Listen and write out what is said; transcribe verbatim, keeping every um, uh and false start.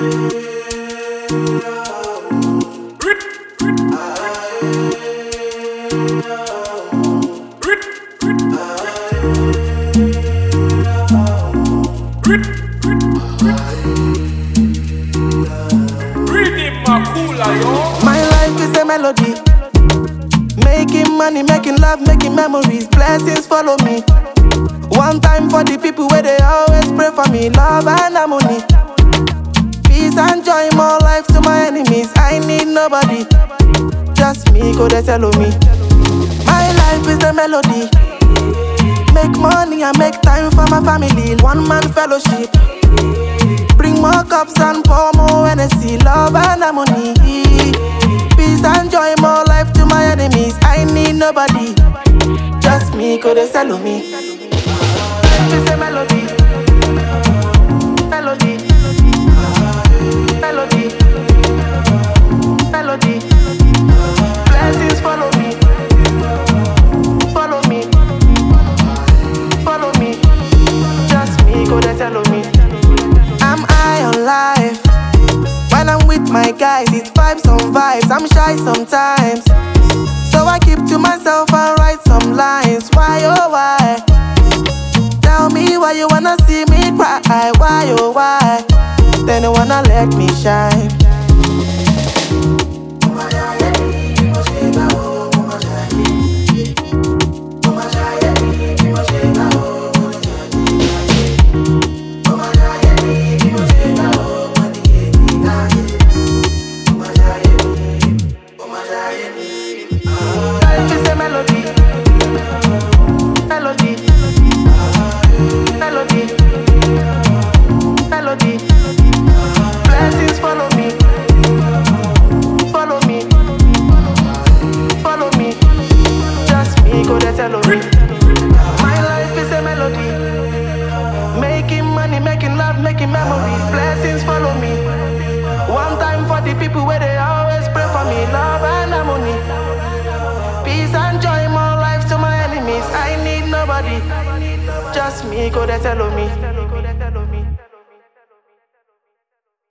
My life is a melody, making money, making love, making memories. Blessings follow me. One time for the people where they always pray for me. Love and harmony, peace and joy, more life to my enemies. I need nobody, just me, go they tell me. My life is a melody, make money and make time for my family. One man fellowship, bring more cups and pour more energy. Love and harmony, peace and joy, more life to my enemies. I need nobody, just me, go they tell me. Life is a melody, melody, melody, melody. Blessings follow me, follow me, follow me. Just me, go they tell me. I'm high on life. When I'm with my guys, it's vibes on vibes. I'm shy sometimes, so I keep to myself and write some lines. Why oh why? Tell me why you wanna see me cry. Why oh why? Then you wanna let me shine. Life is a melody, melody, melody, melody. Blessings follow me, follow me, follow me. Just me, go they tell me. My life is a melody, making money, making love, making memories. Blessings follow me. One time for the people where they always pray for me. Love and harmony, peace and joy, more life to my enemies. I need nobody, just me, go they tell me.